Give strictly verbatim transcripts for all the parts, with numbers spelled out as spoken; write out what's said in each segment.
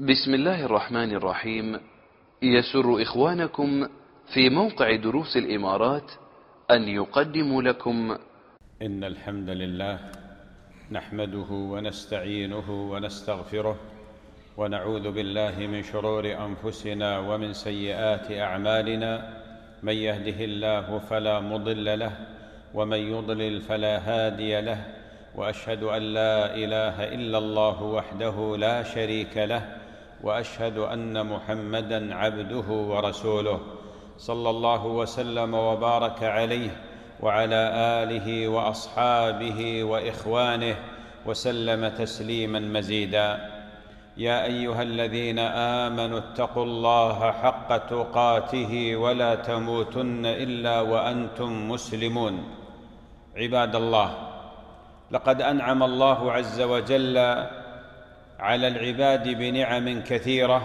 بسم الله الرحمن الرحيم. يسر إخوانكم في موقع دروس الإمارات أن يقدموا لكم إن الحمد لله نحمده ونستعينه ونستغفره ونعوذ بالله من شرور أنفسنا ومن سيئات أعمالنا. من يهده الله فلا مضل له ومن يضلل فلا هادي له، وأشهد أن لا إله إلا الله وحده لا شريك له، وأشهد أن محمدًا عبده ورسوله، صلى الله وسلم وبارك عليه وعلى آله وأصحابه وإخوانه وسلم تسليمًا مزيدًا. يا أيها الذين آمنوا اتقوا الله حق تقاته ولا تموتن إلا وأنتم مسلمون. عباد الله، لقد أنعم الله عز وجل على العباد بنعم كثيرة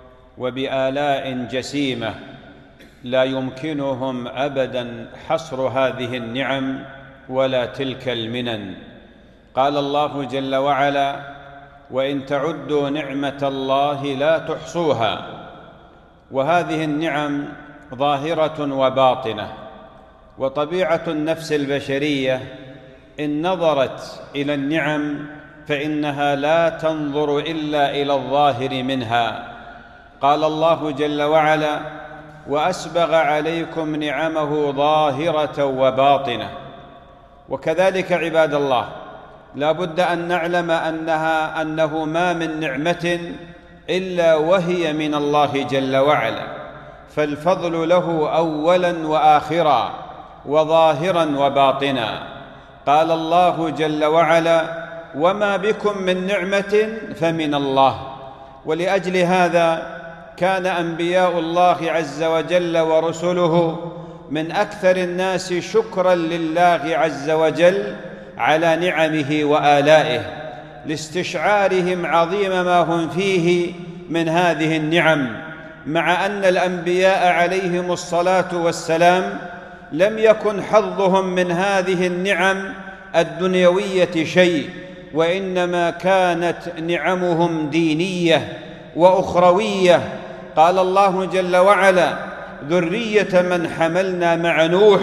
وبآلاء جسيمة لا يمكنهم أبداً حصر هذه النعم ولا تلك المنن. قال الله جل وعلا: وإن تعدوا نعمة الله لا تحصوها. وهذه النعم ظاهرة وباطنة، وطبيعة النفس البشرية إن نظرت إلى النعم فإنها لا تنظر إلا إلى الظاهر منها. قال الله جل وعلا: وأسبغ عليكم نعمه ظاهرة وباطنة. وكذلك عباد الله، لا بد أن نعلم أنها أنه ما من نعمة إلا وهي من الله جل وعلا، فالفضل له أولاً وآخراً وظاهراً وباطناً. قال الله جل وعلا: وما بكم من نعمة فمن الله. ولأجل هذا كان أنبياء الله عز وجل ورسله من أكثر الناس شكراً لله عز وجل على نعمه وآلائه، لاستشعارهم عظيم ما هم فيه من هذه النعم، مع أن الأنبياء عليهم الصلاة والسلام لم يكن حظهم من هذه النعم الدنيوية شيء، وإنما كانت نعمهم دينية وأخروية. قال الله جل وعلا: ذرية من حملنا مع نوح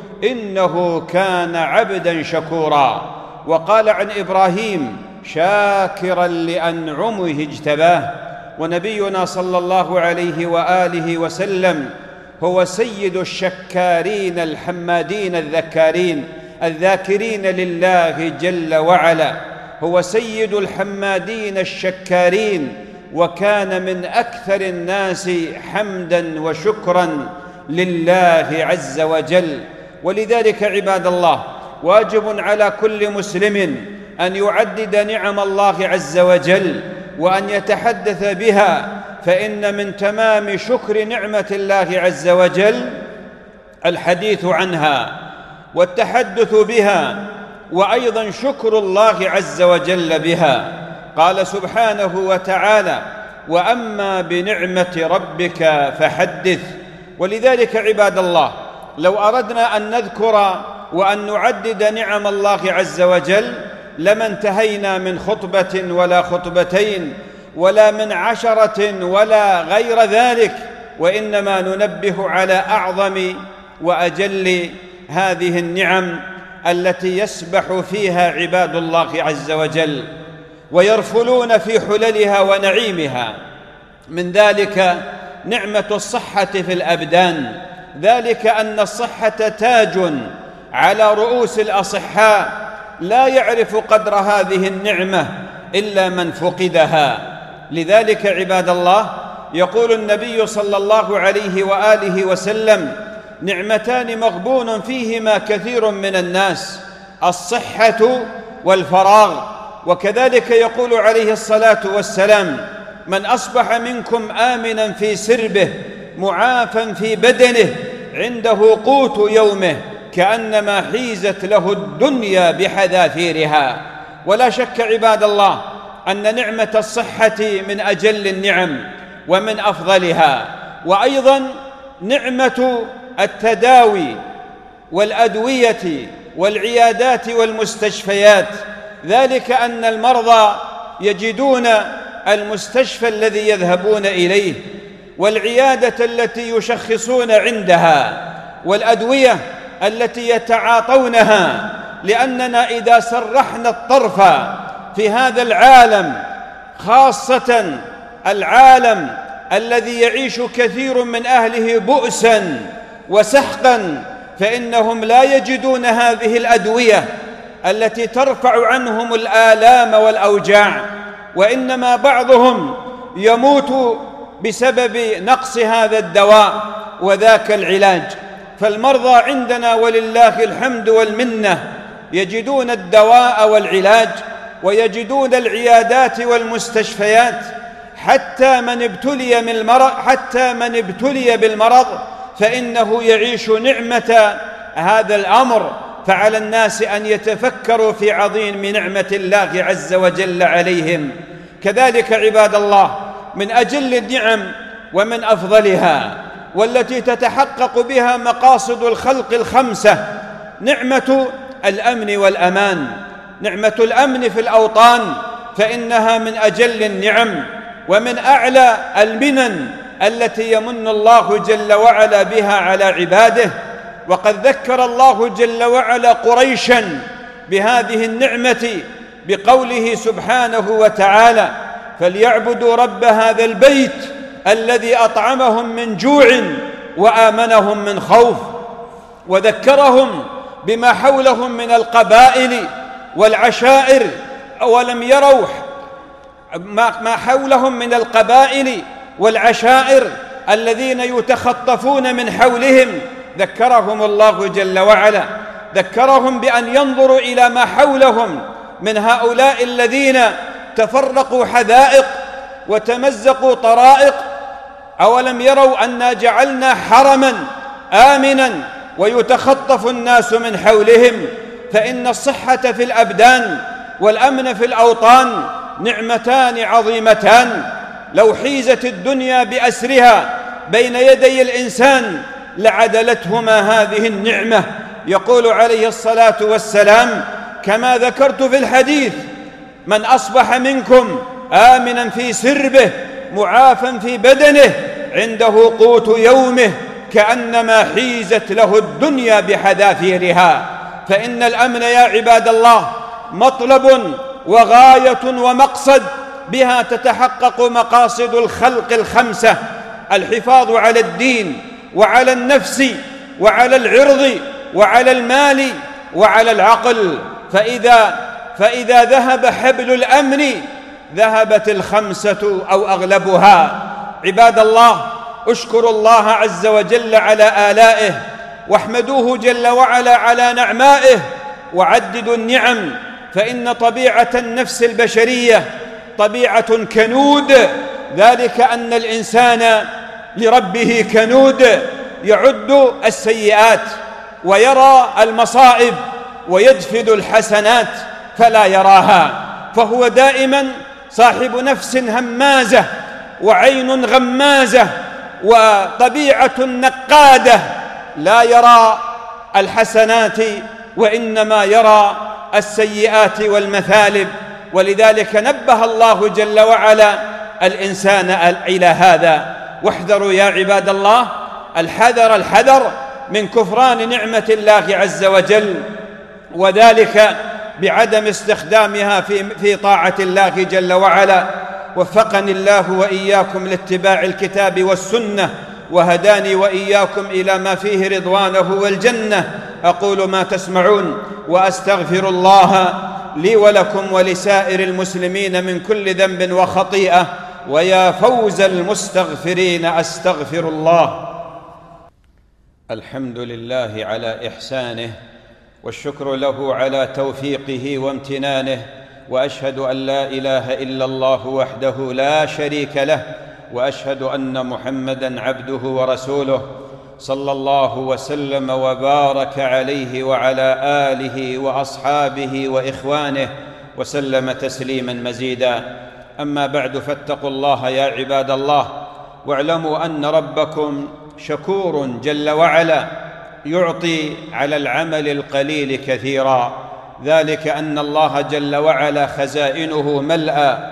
إنه كان عبداً شكورا. وقال عن إبراهيم: شاكراً لأنعمه اجتباه. ونبينا صلى الله عليه وآله وسلم هو سيد الشكارين الحمادين الذكارين الذاكرين لله جل وعلا، هو سيد الحمادين الشكارين، وكان من أكثر الناس حمداً وشكراً لله عز وجل. ولذلك عباد الله، واجب على كل مسلم أن يعدد نعم الله عز وجل وأن يتحدث بها، فإن من تمام شكر نعمة الله عز وجل الحديث عنها والتحدث بها، وأيضا شكر الله عز وجل بها. قال سبحانه وتعالى: وأما بنعمة ربك فحدث. ولذلك عباد الله، لو أردنا أن نذكر وأن نعدد نعم الله عز وجل لما انتهينا من خطبة ولا خطبتين ولا من عشرة ولا غير ذلك، وإنما ننبه على أعظم وأجل هذه النعم التي يسبح فيها عباد الله عز وجل ويرفلون في حللها ونعيمها. من ذلك نعمة الصحة في الأبدان، ذلك أن الصحة تاج على رؤوس الأصحاء، لا يعرف قدر هذه النعمة إلا من فقدها. لذلك عباد الله، يقول النبي صلى الله عليه وآله وسلم: نعمتان مغبون فيهما كثير من الناس، الصحة والفراغ. وكذلك يقول عليه الصلاة والسلام: من أصبح منكم آمناً في سربه معافاً في بدنه عنده قوت يومه كأنما حيزت له الدنيا بحذافيرها. ولا شك عباد الله أن نعمة الصحة من أجل النعم ومن أفضلها، وأيضاً نعمة التداوي والأدوية والعيادات والمستشفيات، ذلك أن المرضى يجدون المستشفى الذي يذهبون إليه، والعيادة التي يشخصون عندها، والأدوية التي يتعاطونها، لأننا إذا سرحنا الطرف في هذا العالم، خاصة العالم الذي يعيش كثير من أهله بؤساً وسحقاً، فإنهم لا يجدون هذه الأدوية التي ترفع عنهم الآلام والأوجاع، وإنما بعضهم يموت بسبب نقص هذا الدواء وذاك العلاج. فالمرضى عندنا ولله الحمد والمنة يجدون الدواء والعلاج، ويجدون العيادات والمستشفيات، حتى من ابتلي من المرض حتى من ابتلي بالمرض فإنه يعيش نعمة هذا الأمر. فعلى الناس أن يتفكروا في عظيم نعمة الله عز وجل عليهم. كذلك عباد الله، من أجل النعم ومن أفضلها والتي تتحقق بها مقاصد الخلق الخمسة نعمة الأمن والأمان. نعمة الأمن في الأوطان فإنها من أجل النعم ومن أعلى المنن التي يمن الله جل وعلا بها على عباده. وقد ذكر الله جل وعلا قريشا بهذه النعمة بقوله سبحانه وتعالى: فليعبدوا رب هذا البيت الذي أطعمهم من جوع وآمنهم من خوف. وذكرهم بما حولهم من القبائل والعشائر، أولم يروا ما حولهم من القبائل والعشائر الذين يتخطفون من حولهم. ذكرهم الله جل وعلا، ذكرهم بأن ينظروا إلى ما حولهم من هؤلاء الذين تفرقوا حدائق وتمزقوا طرائق. أولم يروا أنا جعلنا حرما آمنا ويتخطف الناس من حولهم. فإن الصحة في الأبدان والأمن في الأوطان نعمتان عظيمتان، لو حيزت الدنيا بأسرها بين يدي الإنسان لعدلتهما هذه النعمة. يقول عليه الصلاة والسلام كما ذكرت في الحديث: من أصبح منكم آمنا في سربه معافا في بدنه عنده قوت يومه كأنما حيزت له الدنيا بحذافيرها. فإن الأمن يا عباد الله مطلب وغاية ومقصد، بها تتحقق مقاصد الخلق الخمسة: الحفاظ على الدين وعلى النفس وعلى العرض وعلى المال وعلى العقل. فإذا, فإذا ذهب حبل الأمن ذهبت الخمسة أو أغلبها. عباد الله، اشكروا الله عز وجل على آلائه، واحمدوه جل وعلا على نعمائه، وعددوا النعم. فإن طبيعة النفس البشرية طبيعة كنود، ذلك أن الإنسان لربه كنود، يعد السيئات ويرى المصائب ويدفد الحسنات فلا يراها، فهو دائما صاحب نفس همازة وعين غمازة وطبيعة نقادة، لا يرى الحسنات وإنما يرى السيئات والمثالب. ولذلك نبه الله جل وعلا الإنسان إلى هذا. واحذروا يا عباد الله الحذر الحذر من كفران نعمة الله عز وجل، وذلك بعدم استخدامها في, في طاعة الله جل وعلا. وفقني الله وإياكم لاتباع الكتاب والسنة، وهداني وإياكم إلى ما فيه رضوانه والجنة. أقول ما تسمعون وأستغفر الله لي ولكم ولسائر المسلمين من كل ذنب وخطيئة، ويا فوز المستغفرين أستغفر الله. الحمد لله على إحسانه، والشكر له على توفيقه وامتنانه، وأشهد أن لا إله إلا الله وحده لا شريك له، وأشهد أن محمدًا عبده ورسوله، صلى الله وسلم وبارك عليه وعلى آله وأصحابه وإخوانه وسلم تسليماً مزيداً. أما بعد، فاتقوا الله يا عباد الله، واعلموا أن ربكم شكور جل وعلا، يعطي على العمل القليل كثيراً، ذلك أن الله جل وعلا خزائنه ملأى،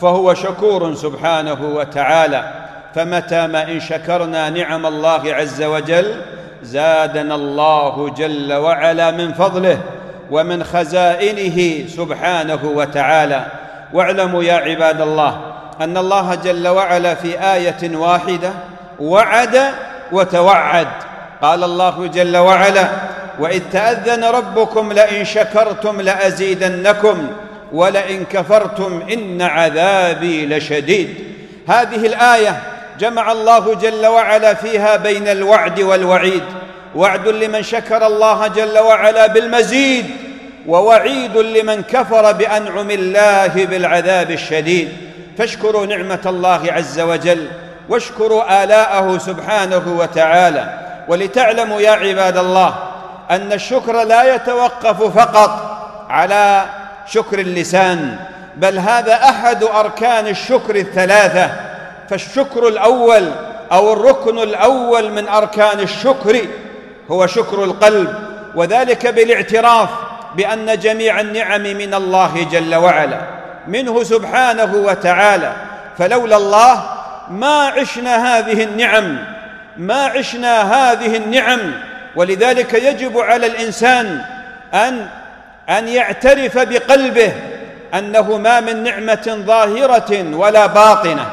فهو شكور سبحانه وتعالى. فمتى ما إن شكرنا نعم الله عز وجل زادنا الله جل وعلا من فضله ومن خزائنه سبحانه وتعالى. واعلموا يا عباد الله أن الله جل وعلا في آية واحدة وعد وتوعد. قال الله جل وعلا: وإذ تأذن ربكم لئن شكرتم لأزيدنكم ولئن كفرتم إن عذابي لشديد. هذه الآية جمع الله جل وعلا فيها بين الوعد والوعيد، وعد لمن شكر الله جل وعلا بالمزيد، ووعيد لمن كفر بأنعم الله بالعذاب الشديد. فاشكروا نعمة الله عز وجل واشكروا آلاءه سبحانه وتعالى. ولتعلموا يا عباد الله أن الشكر لا يتوقف فقط على شكر اللسان، بل هذا أحد أركان الشكر الثلاثة. فالشكر الأول أو الركن الأول من أركان الشكر هو شكر القلب، وذلك بالاعتراف بأن جميع النعم من الله جل وعلا، منه سبحانه وتعالى. فلولا الله ما عشنا هذه النعم ما عشنا هذه النعم ولذلك يجب على الإنسان أن أن يعترف بقلبه أنه ما من نعمة ظاهرة ولا باطنة،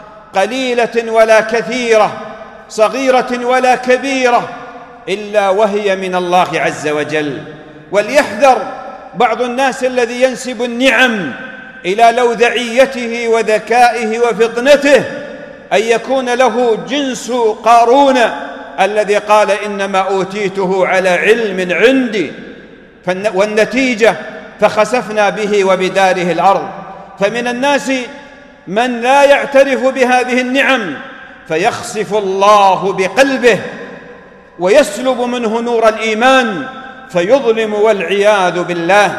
قليلة ولا كثيرة، صغيرة ولا كبيرة، إلا وهي من الله عز وجل. وليحذر بعض الناس الذي ينسب النعم إلى لوذعيته وذكائه وفطنته أن يكون له جنس قارون الذي قال إنما أوتيته على علم عندي، والنتيجة فخسفنا به وبداره الأرض. فمن الناس من لا يعترف بهذه النعم فيخسف الله بقلبه ويسلب منه نور الإيمان فيظلم والعياذ بالله.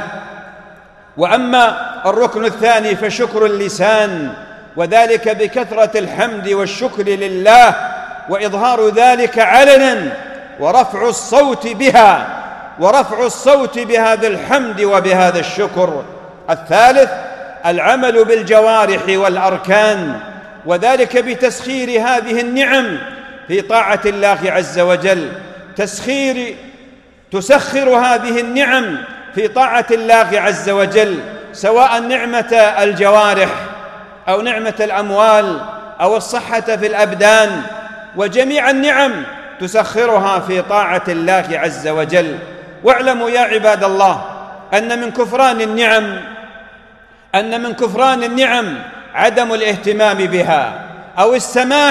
وأما الركن الثاني فشكر اللسان، وذلك بكثرة الحمد والشكر لله وإظهار ذلك علنا ورفع الصوت بها ورفع الصوت بهذا الحمد وبهذا الشكر. الثالث العمل بالجوارح والأركان، وذلك بتسخير هذه النعم في طاعة الله عز وجل. تسخير تسخر هذه النعم في طاعة الله عز وجل، سواء نعمة الجوارح أو نعمة الأموال أو الصحة في الأبدان، وجميع النعم تسخرها في طاعة الله عز وجل. واعلموا يا عباد الله أن من كفران النعم أن من كفران النعم عدم الاهتمام بها أو السماح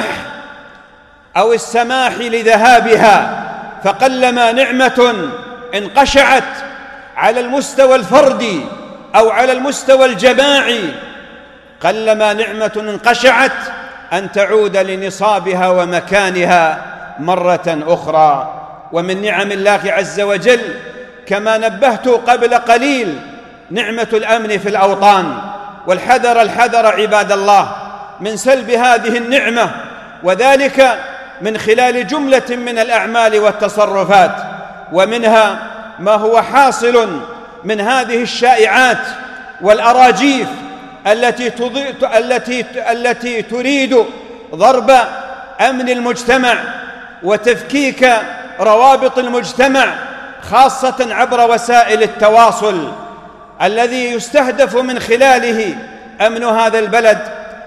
أو السماح لذهابها. فقلما نعمة انقشعت على المستوى الفردي أو على المستوى الجماعي، قلما نعمة انقشعت أن تعود لنصابها ومكانها مرة أخرى. ومن نعم الله عز وجل كما نبهت قبل قليل نعمة الأمن في الأوطان، والحذر الحذر عباد الله من سلب هذه النعمة، وذلك من خلال جملة من الأعمال والتصرفات، ومنها ما هو حاصل من هذه الشائعات والأراجيف التي التي التي تريد ضرب أمن المجتمع وتفكيك روابط المجتمع، خاصة عبر وسائل التواصل الذي يستهدف من خلاله أمن هذا البلد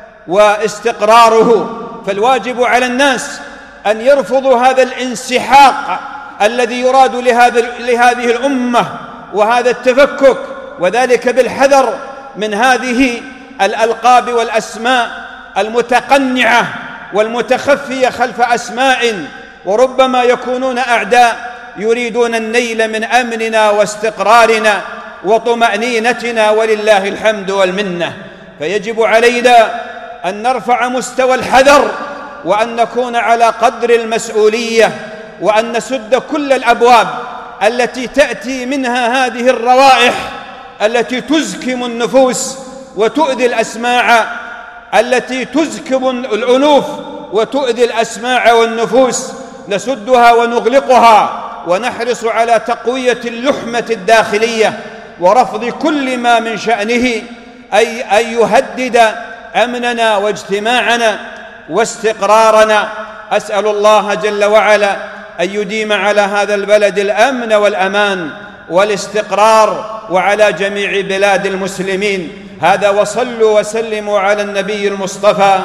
واستقراره. فالواجب على الناس أن يرفضوا هذا الانسحاق الذي يراد لهذه الأمة وهذا التفكك، وذلك بالحذر من هذه الألقاب والأسماء المتقنعة والمتخفية خلف أسماء، وربما يكونون أعداء يريدون النيل من أمننا واستقرارنا وطمأنينتنا، ولله الحمد والمنة. فيجب علينا أن نرفع مستوى الحذر وأن نكون على قدر المسؤولية، وأن نسد كل الأبواب التي تأتي منها هذه الروائح التي تزكم النفوس وتؤذي الأسماع، التي تزكم الأنوف وتؤذي الأسماع والنفوس. نسدها ونغلقها ونحرص على تقوية اللحمة الداخلية ورفض كل ما من شأنه أي أن يهدد أمننا واجتماعنا واستقرارنا. أسأل الله جل وعلا أن يديم على هذا البلد الأمن والأمان والاستقرار، وعلى جميع بلاد المسلمين. هذا، وصلوا وسلموا على النبي المصطفى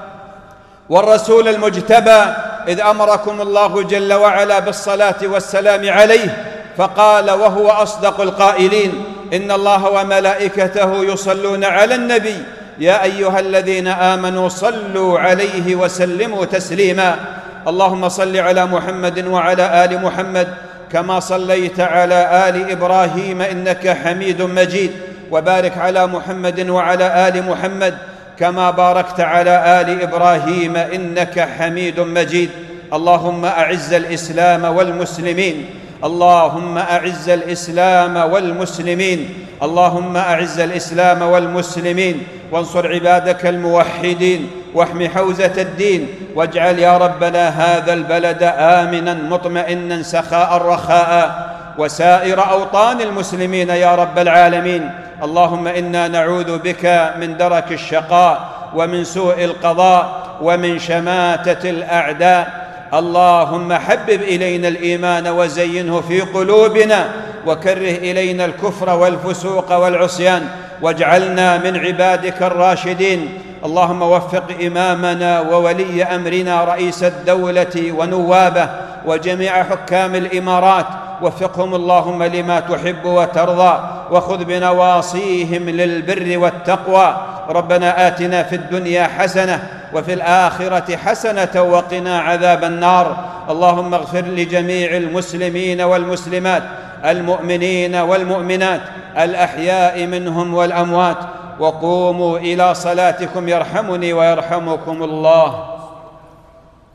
والرسول المجتبى، إذ أمركم الله جل وعلا بالصلاة والسلام عليه، فقال وهو أصدق القائلين: إن الله وملائكته يصلون على النبي يا أيها الذين آمنوا صلوا عليه وسلموا تسليما. اللهم صل على محمد وعلى آل محمد كما صليت على آل إبراهيم إنك حميد مجيد، وبارك على محمد وعلى آل محمد كما باركت على آل إبراهيم إنك حميد مجيد. اللهم أعز الإسلام والمسلمين، اللهم أعز الإسلام والمسلمين، اللهم أعز الإسلام والمسلمين، وانصر عبادك الموحدين، واحم حوزة الدين، واجعل يا ربنا هذا البلد آمنا مطمئنا سخاء رخاء، وسائر أوطان المسلمين يا رب العالمين. اللهم إنا نعوذ بك من درك الشقاء ومن سوء القضاء ومن شماتة الأعداء. اللهم حبب إلينا الإيمان وزينه في قلوبنا، وكره إلينا الكفر والفسوق والعصيان، واجعلنا من عبادك الراشدين. اللهم وفق إمامنا وولي أمرنا رئيس الدولة ونوابه وجميع حكام الإمارات، وفقهم اللهم لما تحب وترضى، وخذ بنواصيهم للبر والتقوى. ربنا آتنا في الدنيا حسنة وفي الآخرة حسنة وقنا عذاب النار. اللهم اغفر لجميع المسلمين والمسلمات، المؤمنين والمؤمنات، الأحياء منهم والأموات. وقوموا إلى صلاتكم يرحمني ويرحمكم الله.